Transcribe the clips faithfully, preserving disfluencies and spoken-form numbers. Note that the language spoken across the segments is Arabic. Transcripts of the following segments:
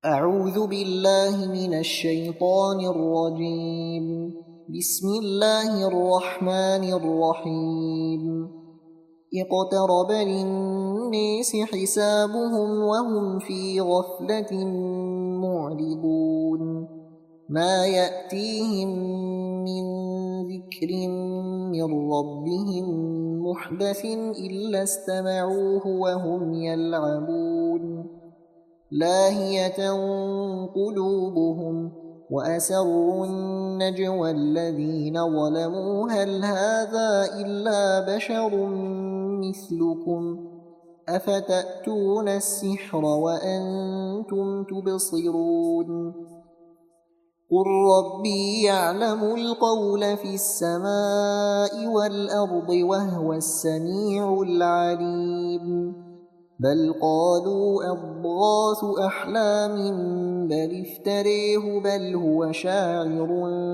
أعوذ بالله من الشيطان الرجيم. بسم الله الرحمن الرحيم. اقترب للناس حسابهم وهم في غفلة معرضون. ما يأتيهم من ذكر من ربهم محدث إلا استمعوه وهم يلعبون لاهية قلوبهم وأسروا النجوى الذين ظلموا هل هذا إلا بشر مثلكم أفتأتون السحر وأنتم تبصرون قل ربي يعلم القول في السماء والأرض وهو السميع العليم بل قالوا أضغاث أحلام بل افتريه بل هو شاعر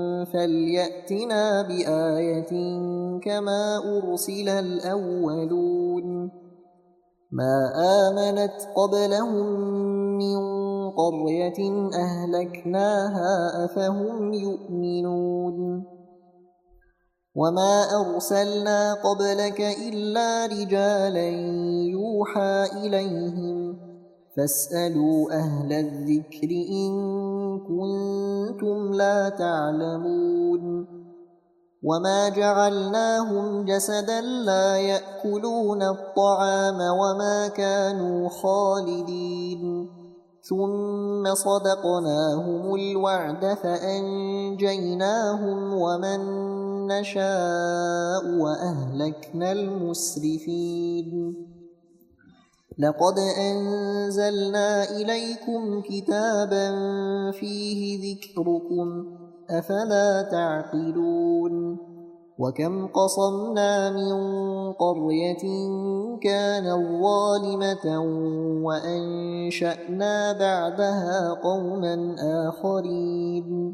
فليأتنا بآية كما أرسل الأولون ما آمنت قبلهم من قرية أهلكناها أفهم يؤمنون وما أرسلنا قبلك إلا رجالا يوحى إليهم فاسألوا أهل الذكر إن كنتم لا تعلمون وما جعلناهم جسدا لا يأكلون الطعام وما كانوا خالدين ثم صدقناهم الوعد فأنجيناهم ومن نشاء وأهلكنا المسرفين لقد أنزلنا إليكم كتابا فيه ذكركم أفلا تعقلون وكم قصمنا من قرية كانت ظالمة وأنشأنا بعدها قوما آخرين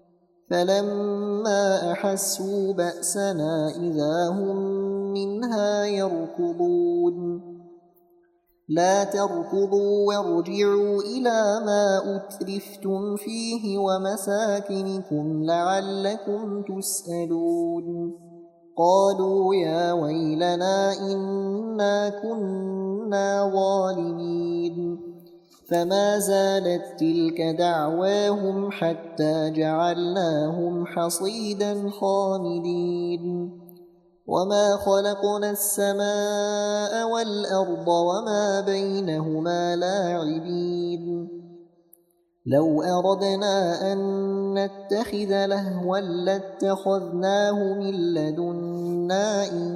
فلما أحسوا بأسنا إذا هم منها يركضون لا تركضوا وارجعوا إلى ما أترفتم فيه ومساكنكم لعلكم تسألون قالوا يا ويلنا إنا كنا ظالمين فما زالت تلك دعواهم حتى جعلناهم حصيدا خامدين وما خلقنا السماء والأرض وما بينهما لاعبين لو أردنا أن نتخذ لهوا لاتخذناه من لدنا إن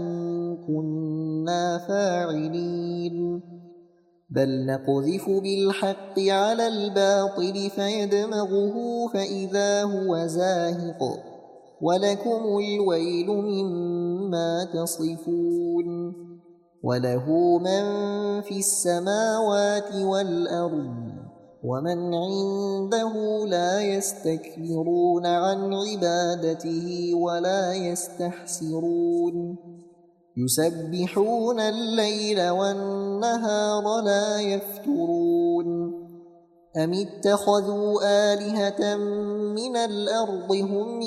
كنا فاعلين بل نقذف بالحق على الباطل فيدمغه فإذا هو زاهق ولكم الويل مما تصفون وله من في السماوات والأرض ومن عنده لا يستكبرون عن عبادته ولا يستحسرون يسبحون الليل والنهار لا يفترون أم اتخذوا آلهة من الأرض هم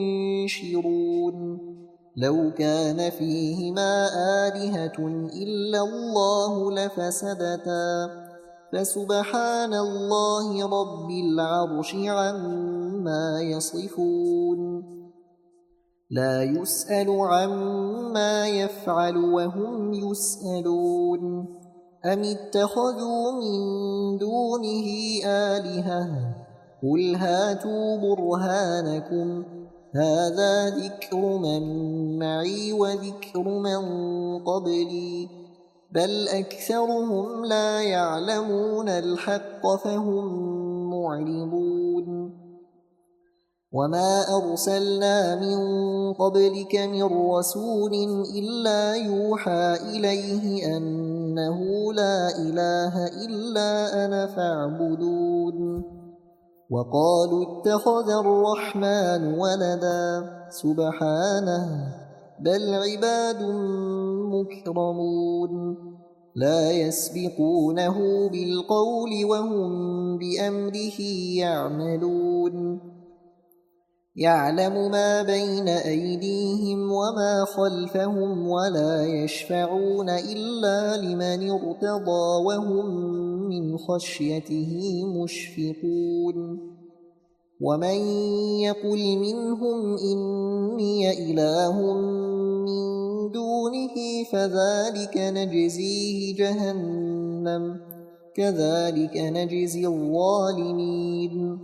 ينشرون لو كان فيهما آلهة إلا الله لفسدتا فسبحان الله رب العرش عما يصفون لا يسأل عما يفعل وهم يسألون أم اتخذوا من دونه آلهة قل هاتوا برهانكم هذا ذكر من معي وذكر من قبلي بل أكثرهم لا يعلمون الحق فهم معرضون وما أرسلنا من قبلك من رسول إلا يوحى إليه أنه لا إله إلا أنا فاعبدون وقالوا اتخذ الرحمن ولدا سبحانه بل عباد مكرمون لا يسبقونه بالقول وهم بأمره يعملون يعلم ما بين أيديهم وما خلفهم ولا يشفعون إلا لمن ارتضى وهم من خشيته مشفقون ومن يقل منهم إني إله من دونه فذلك نجزيه جهنم كذلك نجزي الظالمين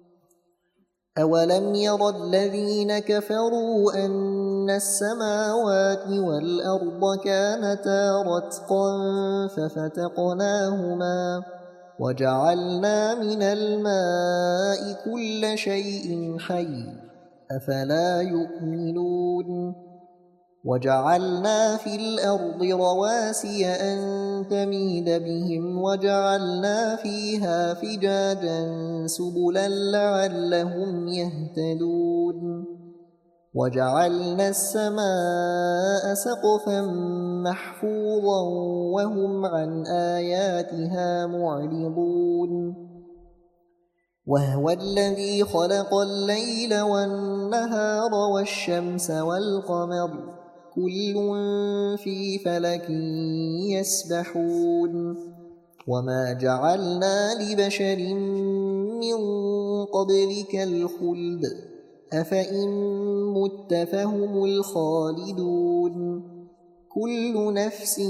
أولم ير الذين كفروا أن السماوات والأرض كانتا رتقا ففتقناهما وجعلنا من الماء كل شيء حي أفلا يؤمنون وجعلنا في الأرض رواسي أن تميد بهم وجعلنا فيها فجاجا سبلا لعلهم يهتدون وجعلنا السماء سقفا محفوظا وهم عن آياتها معرضون وهو الذي خلق الليل والنهار والشمس والقمر كل في فلك يسبحون وما جعلنا لبشر من قبلك الخلد أفإن مت فهم الخالدون كل نفس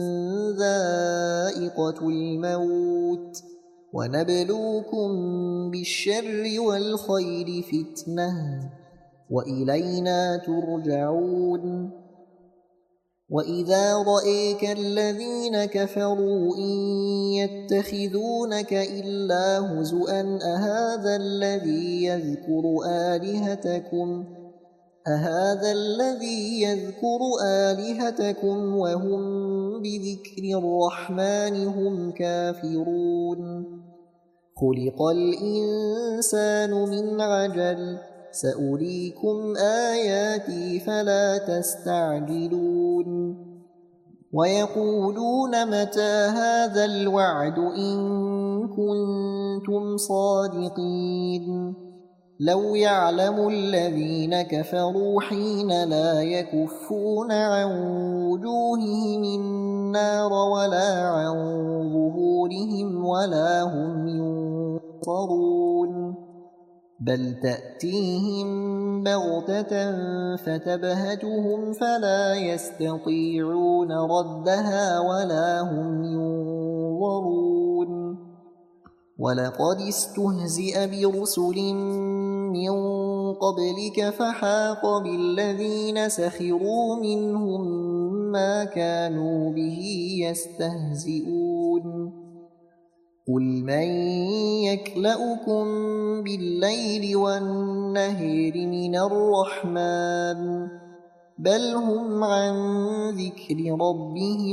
ذائقة الموت ونبلوكم بالشر والخير فتنة وإلينا ترجعون وإذا رأيك الذين كفروا إن يتخذونك إلا هزؤا أهذا الذي يذكر آلهتكم أهذا الذي يذكر آلهتكم وهم بذكر الرحمن هم كافرون خلق الإنسان من عجل سأريكم آياتي فلا تستعجلون ويقولون متى هذا الوعد إن كنتم صادقين لو يعلم الذين كفروا حين لا يكفون عن وجوههم النار ولا عن ظهورهم ولا هم ينصرون بل تأتيهم بغتة فتبهتهم فلا يستطيعون ردها ولا هم ينظرون ولقد استهزئ برسل من قبلك فحاق بالذين سخروا منهم ما كانوا به يستهزئون قل من يكلؤكم بالليل والنهار من الرحمن بل هم عن ذكر ربهم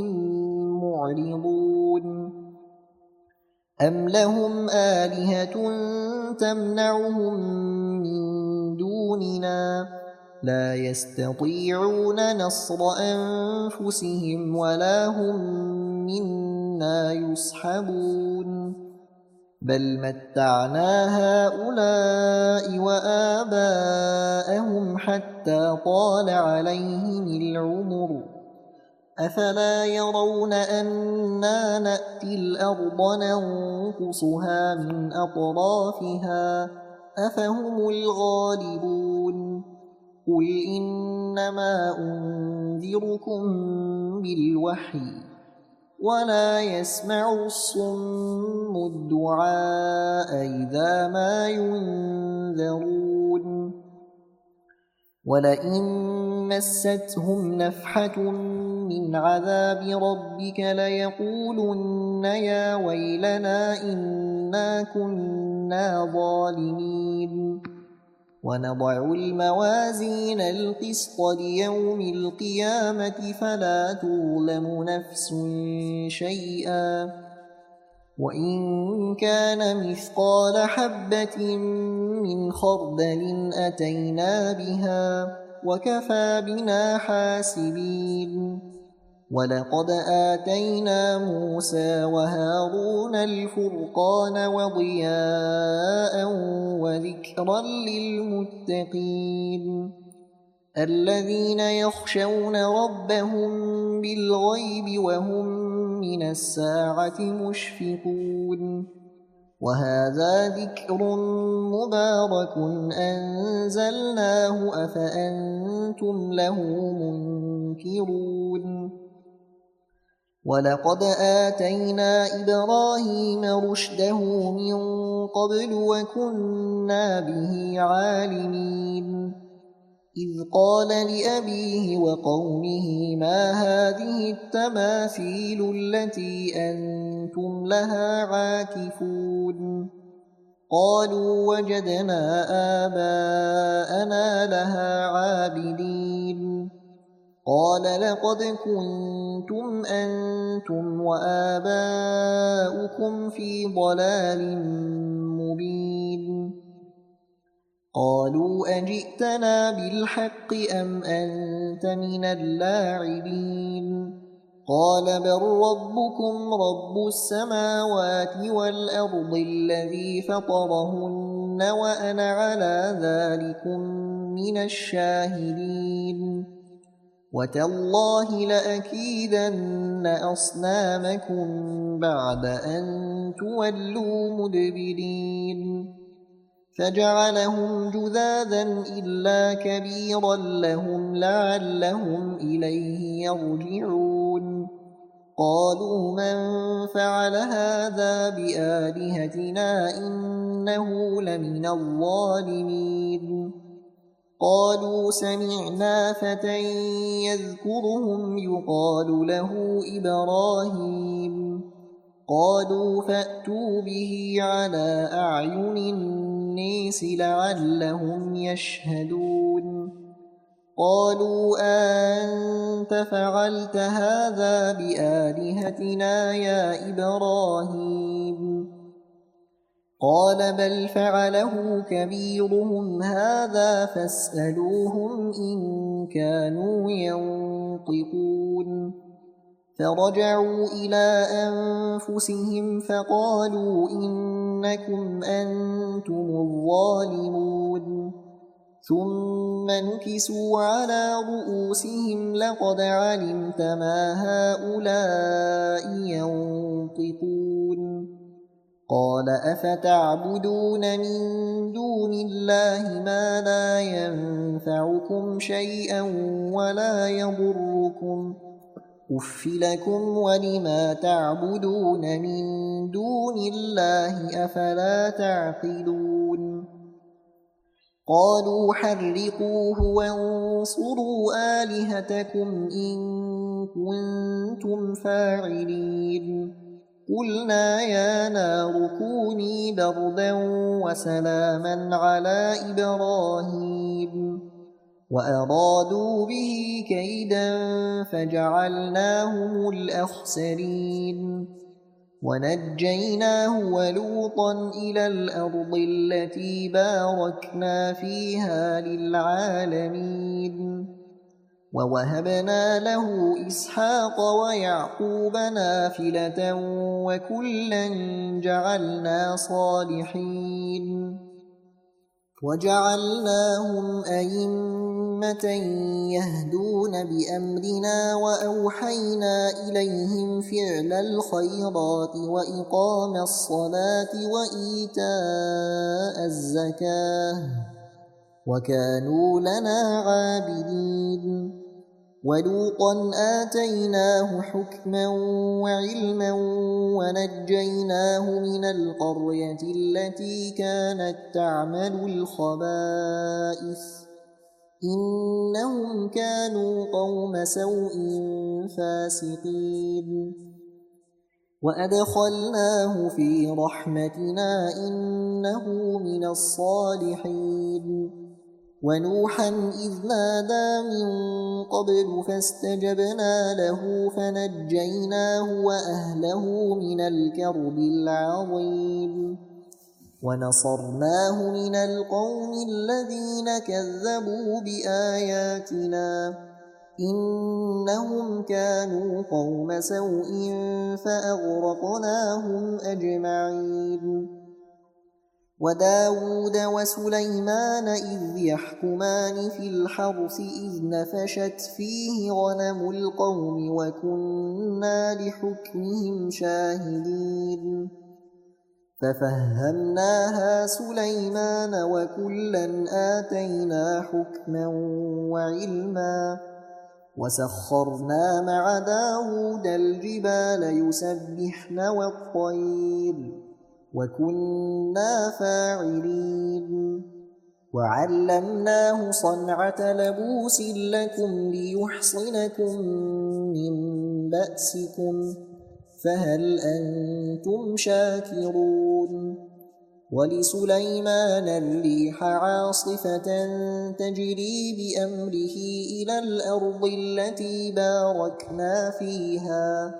معرضون أم لهم آلهة تمنعهم من دوننا لا يستطيعون نصر أنفسهم ولا هم منا يصحبون بل متعنا هؤلاء وآباءهم حتى طال عليهم العمر أفلا يرون أنا نأتي الأرض ننقصها من أطرافها أفهم الغالبون قل إنما أنذركم بالوحي ولا يسمع الصم الدعاء إذا ما ينذرون ولئن مستهم نفحة من عذاب ربك ليقولن يا ويلنا إنا كنا ظالمين ونضع الموازين القسط ليوم القيامة فلا تظلم نفس شيئا وإن كان مثقال حبة من خردل أتينا بها وكفى بنا حاسبين ولقد آتينا موسى وهارون الفرقان وضياء وذكرا للمتقين الذين يخشون ربهم بالغيب وهم من الساعة مشفقون وهذا ذكر مبارك أنزلناه أفأنتم له منكرون ولقد آتينا إبراهيم رشده من قبل وكنا به عالمين إذ قال لأبيه وقومه ما هذه التماثيل التي أنتم لها عاكفون قالوا وجدنا آباءنا لها عابدين قال لقد كنتم أنتم وآباؤكم في ضلال مبين قالوا أجئتنا بالحق أم أنت من اللاعبين قال بل ربكم رب السماوات والأرض الذي فطرهن وأنا على ذلكم من الشاهدين وتالله لأكيدن أصنامكم بعد أن تولوا مدبرين فجعلهم جذاذا إلا كبيرا لهم لعلهم إليه يرجعون قالوا من فعل هذا بآلهتنا إنه لمن الظالمين قالوا سمعنا فتى يذكرهم يقال له إبراهيم قالوا فأتوا به على أعين الناس لعلهم يشهدون قالوا أنت فعلت هذا بآلهتنا يا إبراهيم قال بل فعله كبيرهم هذا فاسألوهم إن كانوا ينطقون فرجعوا إلى أنفسهم فقالوا إنكم أنتم الظالمون ثم نكسوا على رؤوسهم لقد علمت ما هؤلاء ينطقون قال أفتعبدون من دون الله ما لا ينفعكم شيئا ولا يضركم أف لكم ولما تعبدون من دون الله أفلا تعقلون قالوا حرقوه وانصروا آلهتكم إن كنتم فاعلين قلنا يا نار كوني بردا وسلاما على إبراهيم وأرادوا به كيدا فجعلناهم الأخسرين ونجيناه ولوطا إلى الأرض التي باركنا فيها للعالمين ووهبنا له إسحاق ويعقوب نافلة وكلا جعلنا صالحين وجعلناهم أئمة يهدون بأمرنا وأوحينا إليهم فعل الخيرات وإقام الصلاة وإيتاء الزكاة وكانوا لنا عابدين ولوطا آتيناه حكما وعلما ونجيناه من القرية التي كانت تعمل الخبائث إنهم كانوا قوم سوء فاسقين وأدخلناه في رحمتنا إنه من الصالحين ونوحا إذ نادى من قبل فاستجبنا له فنجيناه وأهله من الكرب العظيم ونصرناه من القوم الذين كذبوا بآياتنا إنهم كانوا قوم سوء فأغرقناهم أجمعين وداود وسليمان إذ يحكمان في الحرث إذ نفشت فيه غنم القوم وكنا لحكمهم شاهدين ففهمناها سليمان وكلا آتينا حكما وعلما وسخرنا مع داود الجبال يسبحن والطير وكنا فاعلين وعلمناه صنعة لبوس لكم ليحصنكم من بأسكم فهل أنتم شاكرون ولسليمان الريح عاصفة تجري بأمره إلى الأرض التي باركنا فيها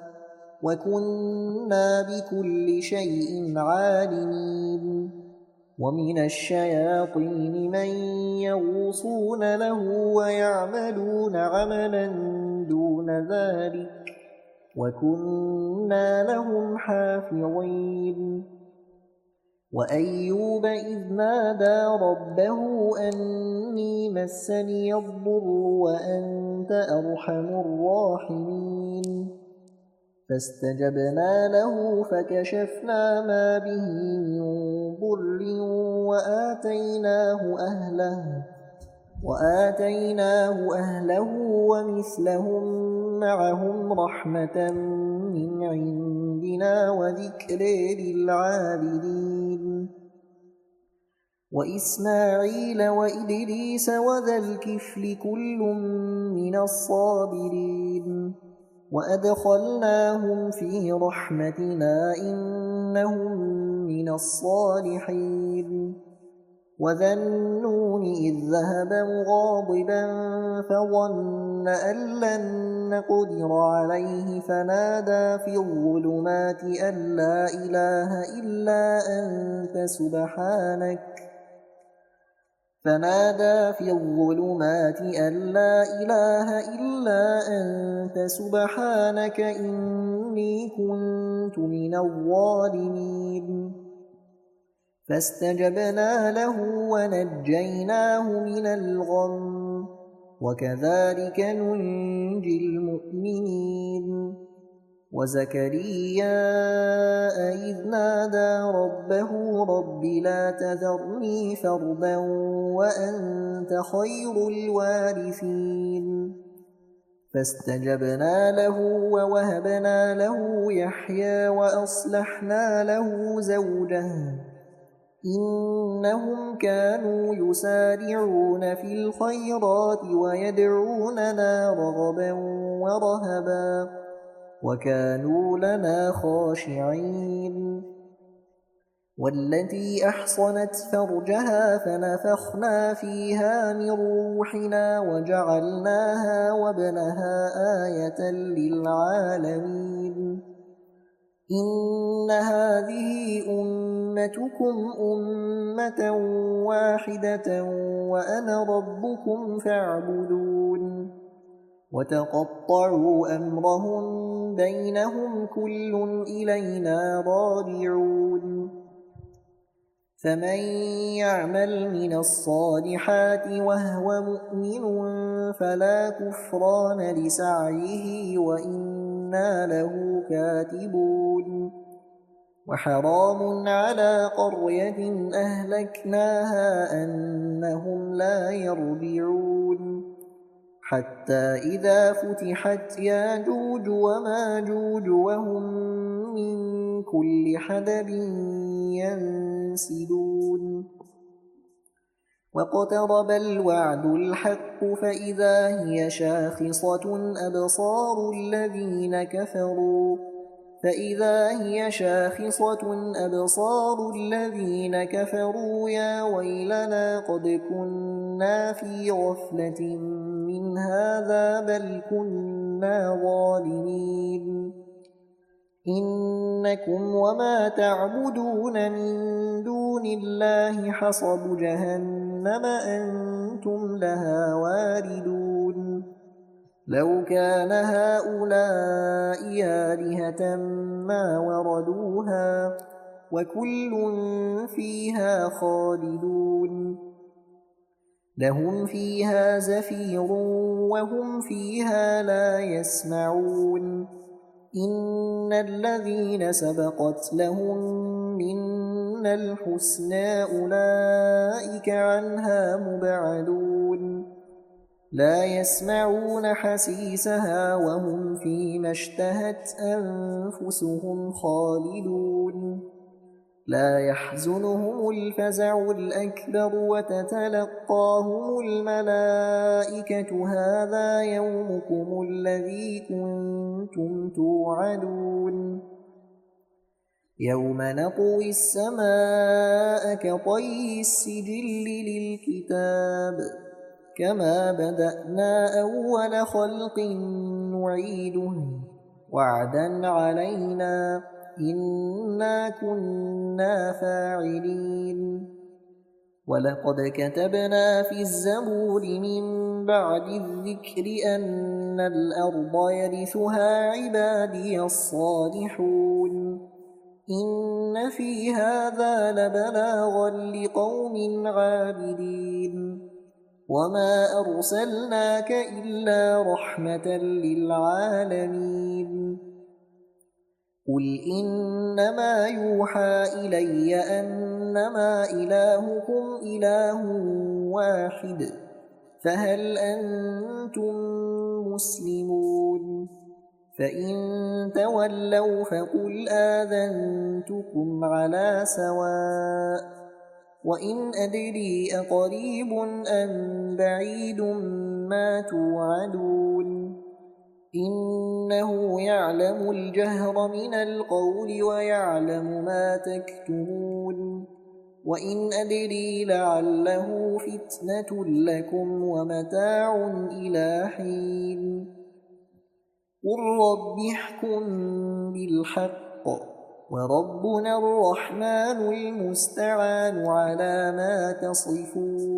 وكنا بكل شيء عالمين ومن الشياطين من يغوصون له ويعملون عملا دون ذلك وكنا لهم حافظين وأيوب إذ نادى ربه أني مسني الضر وأنت أرحم الراحمين فاستجبنا له فكشفنا ما به من ضر وآتيناه أهله وآتيناه أهله ومثلهم معهم رحمة من عندنا وذكر للعابدين وإسماعيل وإدريس وذا الكفل كل من الصابرين وأدخلناهم في رحمتنا إنهم من الصالحين وذا النون إذ ذهب مغاضبا فظن أن لن نقدر عليه فنادى في الظلمات أن لا إله إلا أنت سبحانك فنادى في الظلمات أن لا إله إلا أنت سبحانك إني كنت من الظالمين فاستجبنا له ونجيناه من الغم وكذلك ننجي المؤمنين وزكريا إذ نادى ربه رب لا تذرني فردا وأنت خير الوارثين فاستجبنا له ووهبنا له يحيى وأصلحنا له زوجه إنهم كانوا يسارعون في الخيرات ويدعوننا رغبا ورهبا وكانوا لنا خاشعين والتي أحصنت فرجها فنفخنا فيها من روحنا وجعلناها وابنها آية للعالمين إن هذه أمتكم أمة واحدة وأنا ربكم فاعبدون وتقطعوا أمرهم بينهم كل إلينا راجعون فمن يعمل من الصالحات وهو مؤمن فلا كفران لسعيه وإنا له كاتبون وحرام على قرية أهلكناها أنهم لا يرجعون حتى إذا فتحت ياجوج وماجوج وهم من كل حدب ينسلون واقترب الوعد الحق فإذا هي شاخصة أبصار الذين كفروا فإذا هي شاخصة أبصار الذين كفروا يا ويلنا قد كنا في غفلة من هذا بل كنا ظالمين إنكم وما تعبدون من دون الله حصب جهنم أنتم لها واردون لو كان هؤلاء آلهة ما وردوها وكل فيها خالدون لهم فيها زفير وهم فيها لا يسمعون إن الذين سبقت لهم منا الحسنى أولئك عنها مبعدون لا يسمعون حسيسها وهم فيما اشتهت أنفسهم خالدون لا يحزنهم الفزع الأكبر وتتلقاهم الملائكة هذا يومكم الذي كنتم توعدون يوم نطوي السماء كطي السجل للكتاب كما بدأنا أول خلق نعيده وعدا علينا إنا كنا فاعلين ولقد كتبنا في الزبور من بعد الذكر أن الأرض يرثها عبادي الصالحون إن في هذا لبلاغا لقوم عابدين وما أرسلناك إلا رحمة للعالمين قل إنما يوحى إلي أنما إلهكم إله واحد فهل أنتم مسلمون فإن تولوا فقل آذنتكم على سواء وإن أدري أقريب أم بعيد ما توعدون إنه يعلم الجهر من القول ويعلم ما تكتمون وإن أدري لعله فتنة لكم ومتاع إلى حين قل رب احكم بالحق وربنا الرحمن المستعان على ما تصفون